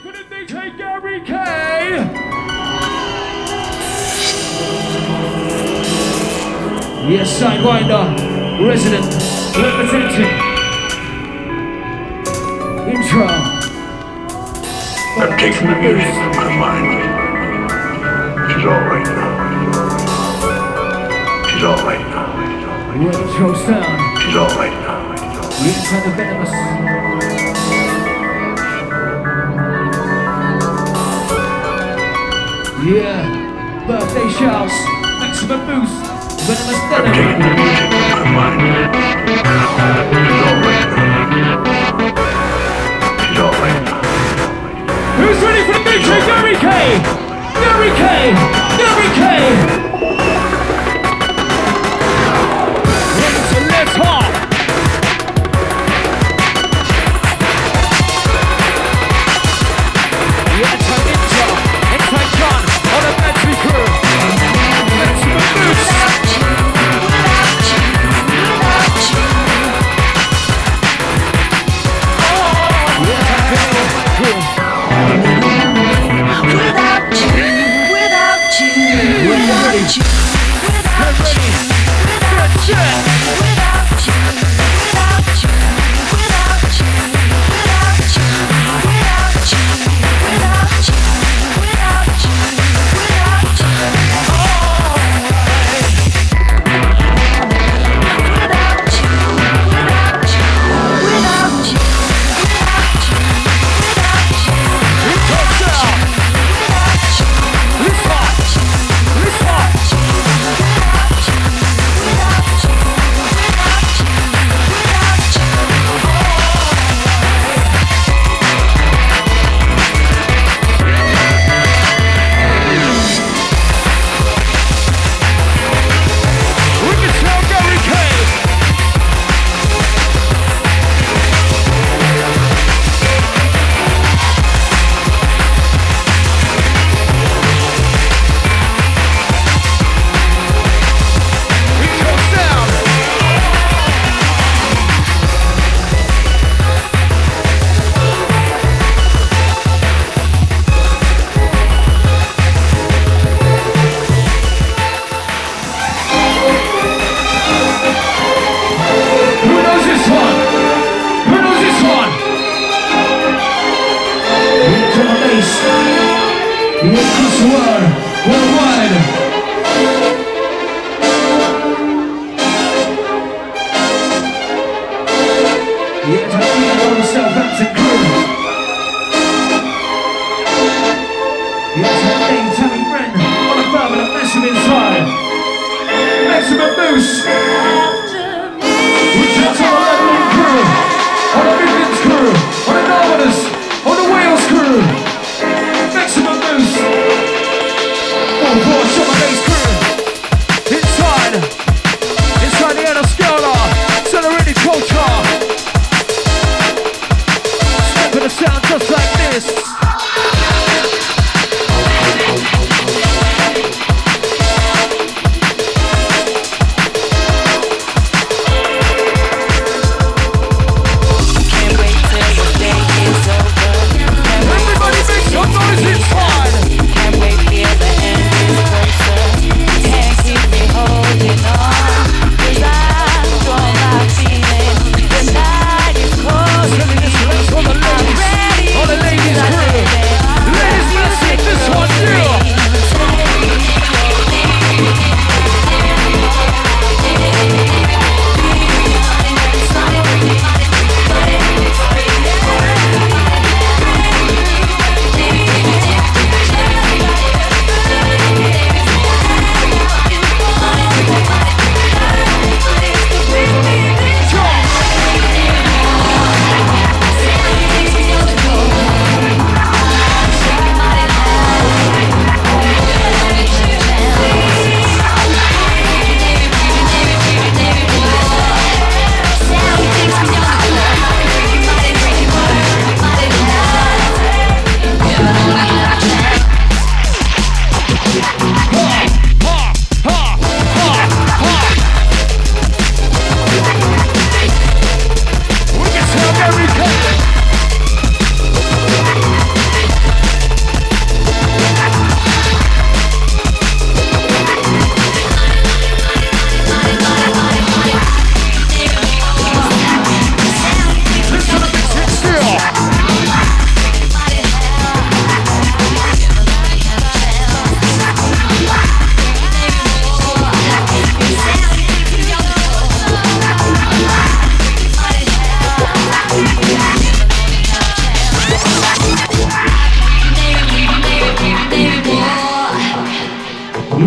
for the DJ Gary K. Yes, Sidewinder, resident, representing. Intro. I'm taking the music from my mind. She's all right now. She's all right now. Retro sound. She's all right now. Inside the venomous. Yeah, birthday shouts, maximum boost, venomous I'm taking the music from my mind. She's all right now. She's all right now. Who's ready for the DJ Gary K? Gary K! Gary K! Ready to let's hop! Yeah, it's our ninja, it's our John, on the Metri crew. Maximum boost!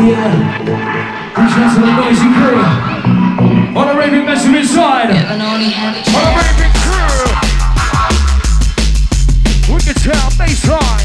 Yeah. Reach out to the noisy crew. On a raving message inside. On a raving crew. We can tell baseline.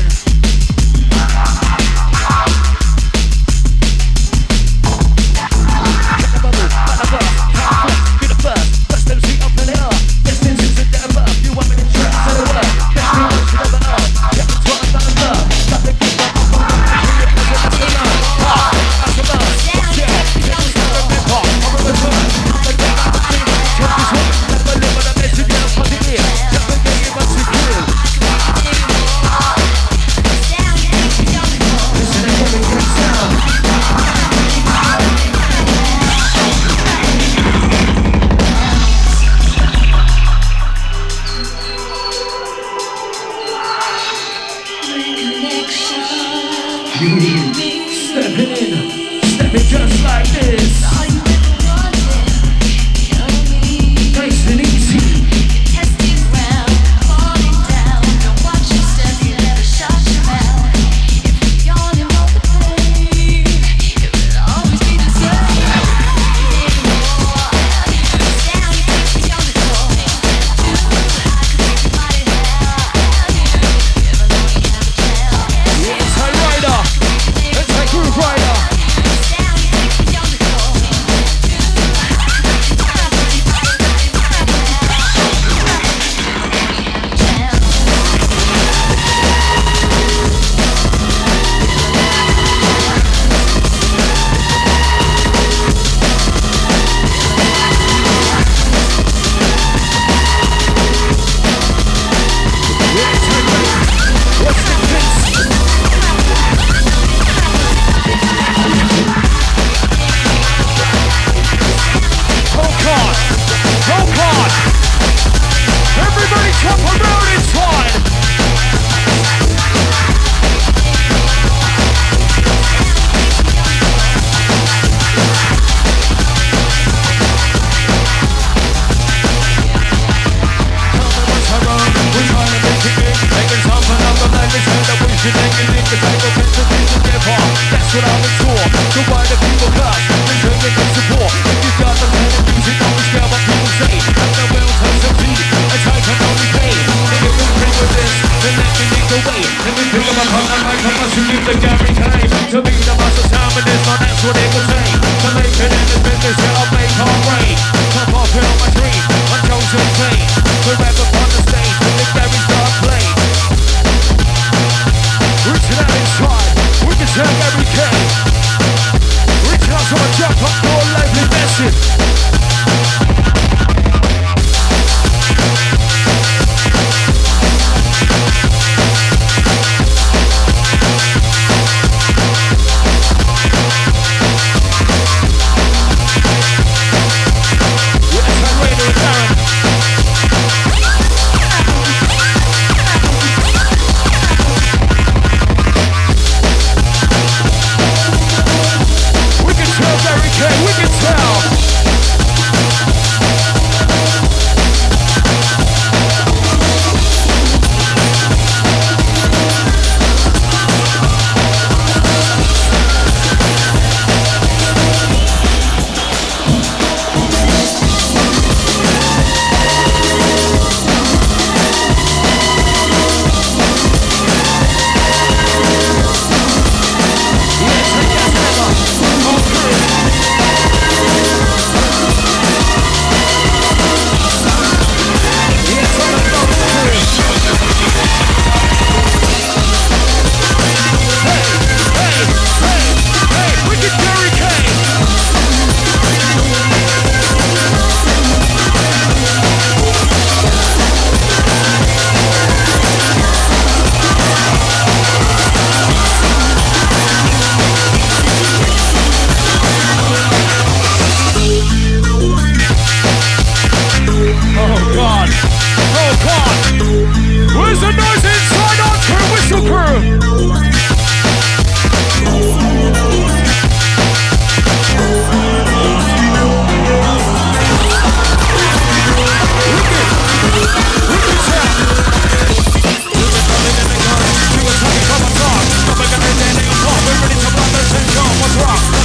Rock.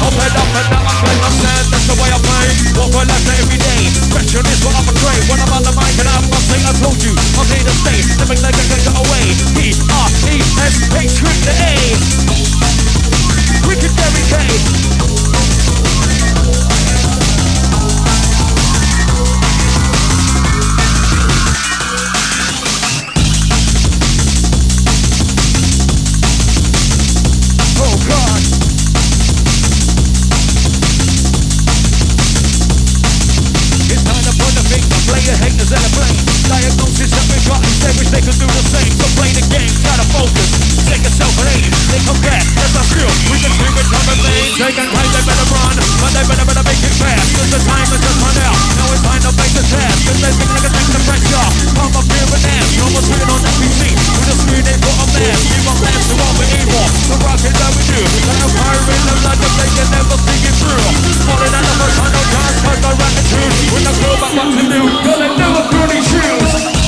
Up and up and down, I understand, that's the way I play. Walk my life every day. Question is what I'm afraid. When I'm on the mic and I'm gonna say I told you, I'm here to stay. Living like I can get away. P-R-E-S, hatred to A. Wicked Gary K. Haters at a plane. Diagnosis that we got is they wish they could do the same. So play the game, try to focus. Take yourself an aim. They come back, that's our skill. We can scream it from a lane. They can hide, they better run. But they better make it fast. Cause the time has just run out. Now it's time to make the task. Cause they think they can take the pressure. Come up here and dance. No more screen on that PC. With a screen they put a mask. We want mask to all we evil. The rock is how we do. And I'm fire in the blood that they can never see it through. Falling out of a ton of chance. Cause the rock is true. When I go back what to do. Cause they never throw these shoes.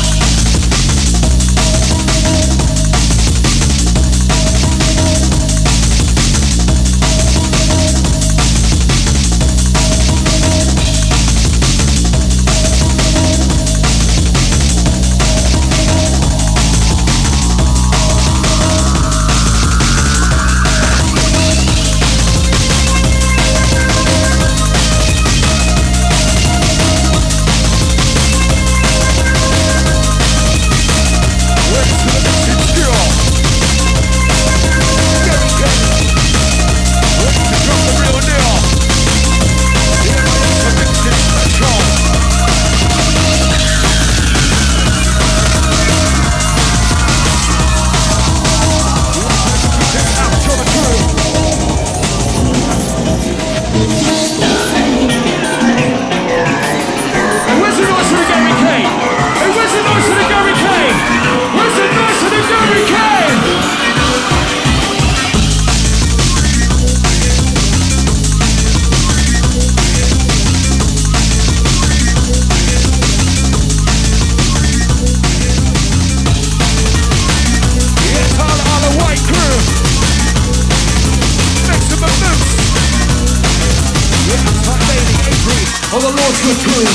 Of the Lord's good crew.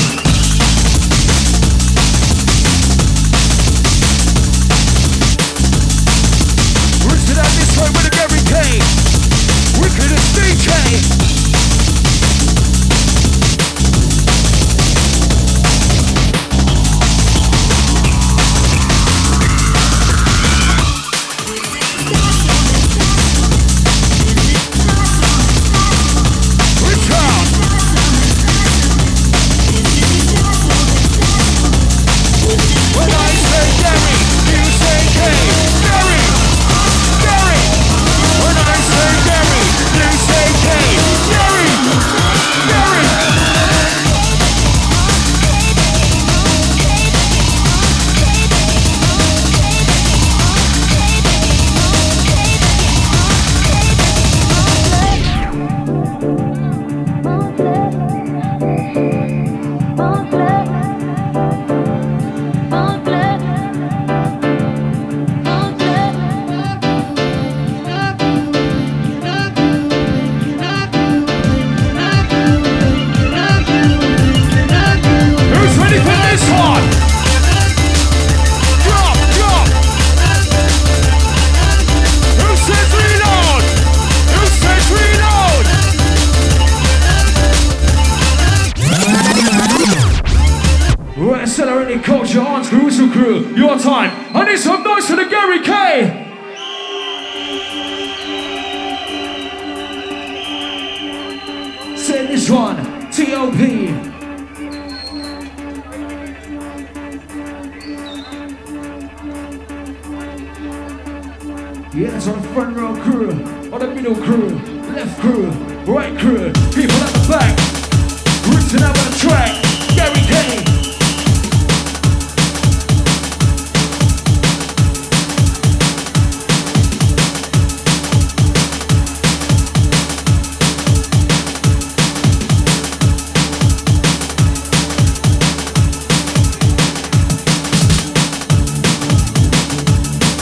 Rinsing out this way with a Gary K. Wickedest DJ. Accelerating culture on Crucial Crew, your time. I need some noise for the Gary K. Say this one, T.O.P. Yeah, that's on the front row crew, on the middle crew, left crew, right crew, people at the back, rinsing out on the track, Gary K.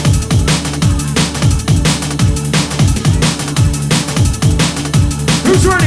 Who's ready?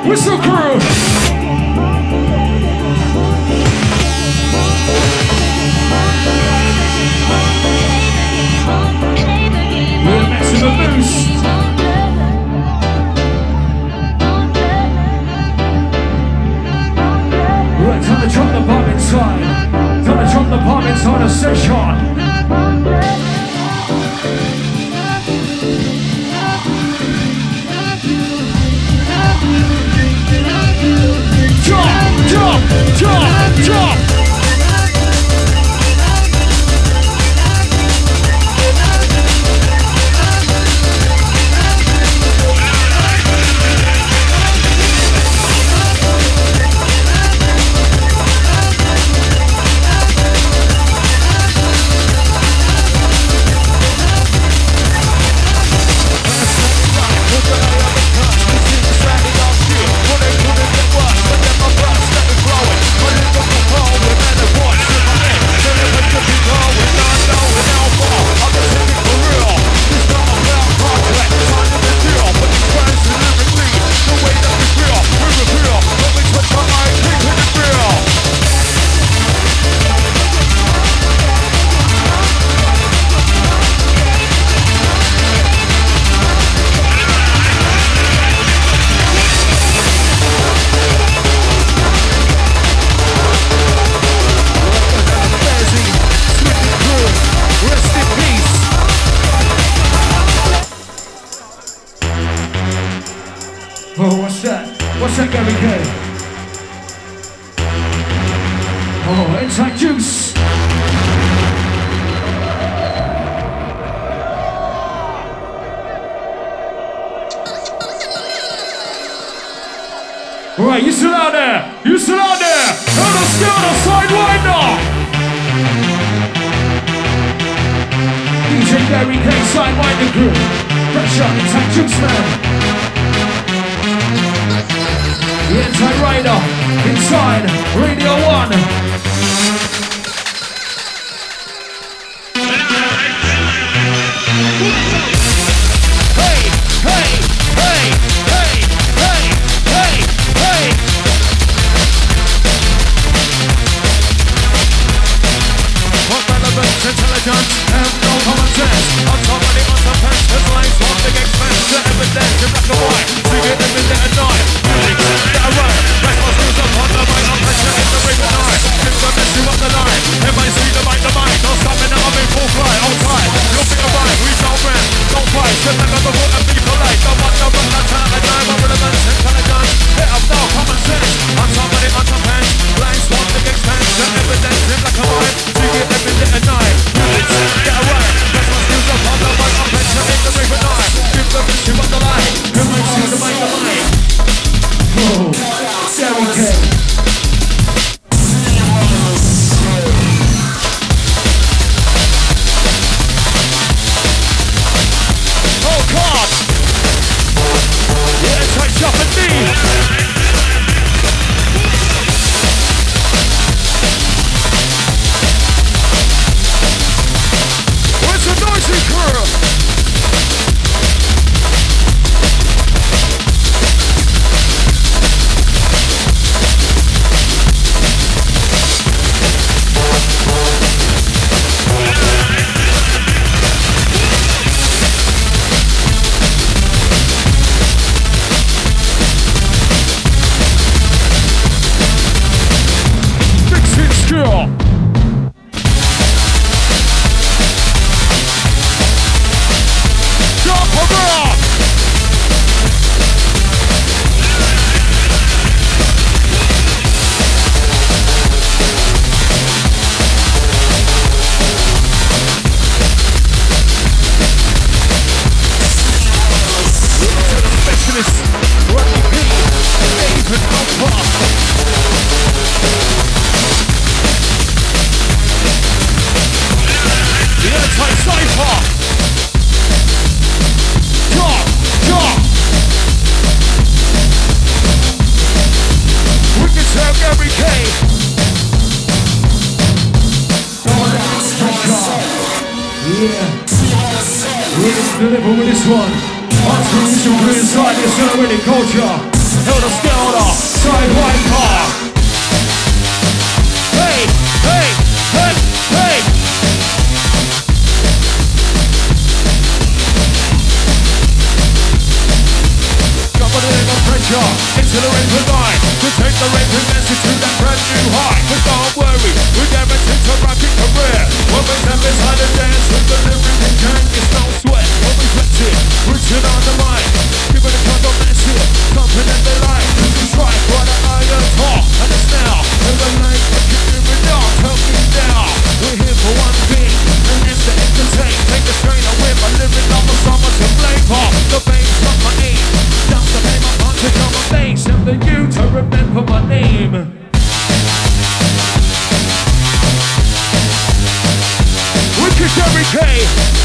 Whistle crew. We're mixing the boost. Right, time to drop the bomb inside. Time to drop the bomb inside a session. Jump! What's that, Gary K? Oh, inside juice. Right, you still out there? You still out there? Hold on, still on the sidewinder. DJ Gary K, sidewinder crew. Pressure, inside juice, man. The inside rider, inside Radio 1. Hey, hey, hey, hey, hey, hey, hey. What relevance, intelligence, and no common sense. On somebody on the fence, his lines want big expense. The evidence in black and white, see it every day and night. Get a run, reckless news upon the mind. I'm pressure in the ring at night. Give the mess you up the line. Everybody see the mic, don't stop me now, I'm in full flight. Hold tight, you'll be alright. We don't rent, don't fight. Step back on the wall and be polite. Don't want no run, that's how I die. My relevance, intelligence, hit up now, common sense. On somebody on the fence, lines want big expense. The evidence in black and white, see it every day and night. Get a run, reckless news upon the mind. I'm pressure in the ring at night. Give the mess you up the line. Everybody see the mic, Oh, Gary K. Oh God! Yeah, try chopping me. Where's the noisy crew? Deliver with this one. Untraditional inside this winning culture. Held a scale you to that brand new high. But don't worry, we're guaranteed to rock your career. When we step inside the dance with the lyric and gang, it's no sweat. When we flex it, reaching on the mic. Give it a kind of massive, something that they like. We strike while the iron's hot, and it's now. And the light, but you hear it now, tell me now. We're here for one thing, and it's to entertain. Take the strain away by living on the summer to flavor. The bass of my aim, down the name of hunting on my face. And for you to remember my name. Wicked Gary K.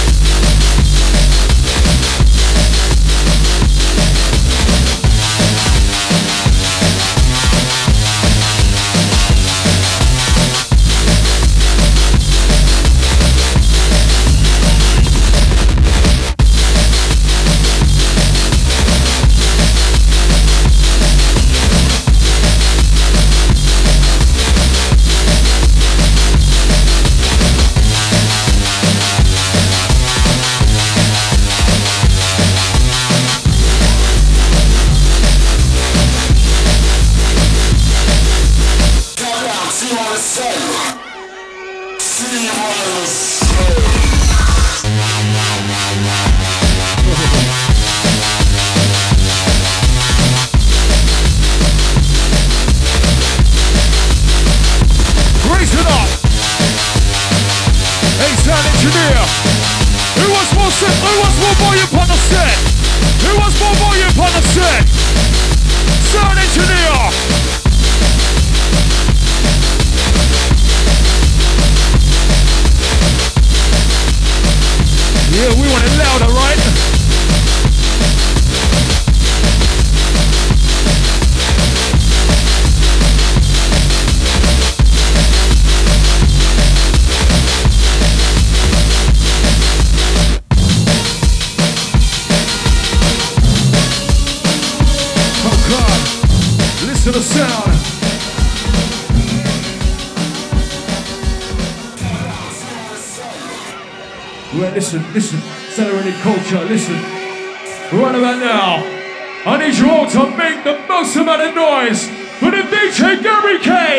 Listen, celebrating culture, listen. Right about now, I need you all to make the most amount of noise for the DJ Gary K.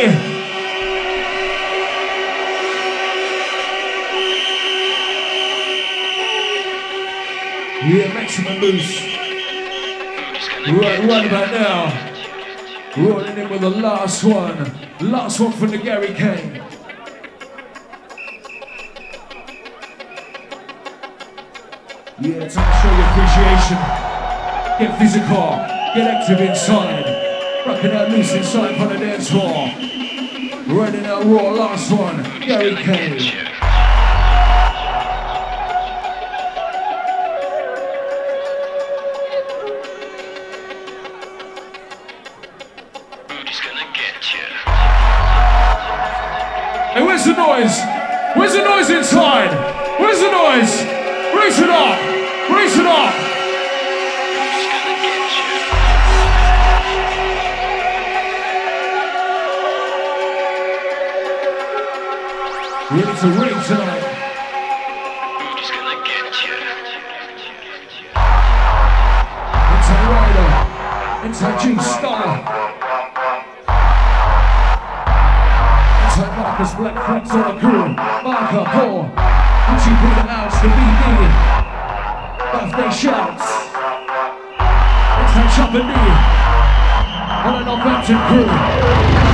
Yeah, maximum loose. Right about now, rolling in with the last one from the Gary K. Yeah, time to show your appreciation. Get physical, get active inside. Rocking out loose inside on the dance floor. Running out raw, last one, Gary K. Hey, where's the noise? Where's the noise inside? Where's the noise? Raise it up! Raise it up! We need to ring tonight. I'm just gonna get you. Inside Ryder. Inside G-Star. Inside Marcus Black Prince on the crew. Marker, Paul. Gucci put the house to BD. Birthday shouts. Inside Chopper D. On an Northampton crew.